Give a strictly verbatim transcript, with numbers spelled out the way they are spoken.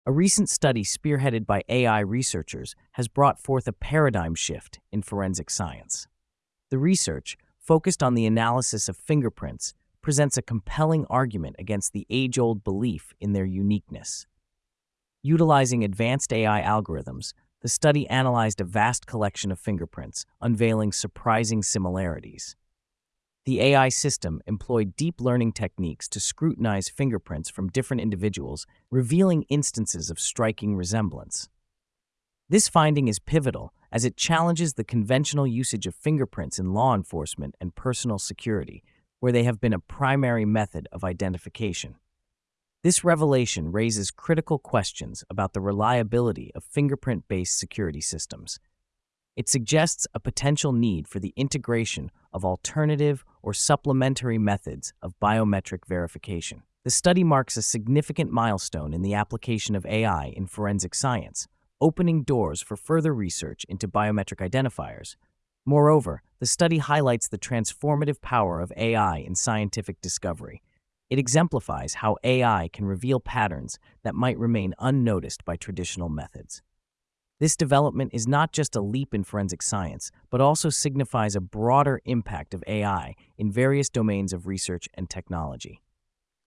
A recent study spearheaded by A I researchers has brought forth a paradigm shift in forensic science. The research, focused on the analysis of fingerprints, presents a compelling argument against the age-old belief in their uniqueness. Utilizing advanced A I algorithms, the study analyzed a vast collection of fingerprints, unveiling surprising similarities. The A I system employed deep learning techniques to scrutinize fingerprints from different individuals, revealing instances of striking resemblance. This finding is pivotal as it challenges the conventional usage of fingerprints in law enforcement and personal security, where they have been a primary method of identification. This revelation raises critical questions about the reliability of fingerprint-based security systems. It suggests a potential need for the integration of alternative or supplementary methods of biometric verification. The study marks a significant milestone in the application of A I in forensic science, opening doors for further research into biometric identifiers. Moreover, the study highlights the transformative power of A I in scientific discovery. It exemplifies how A I can reveal patterns that might remain unnoticed by traditional methods. This development is not just a leap in forensic science, but also signifies a broader impact of A I in various domains of research and technology.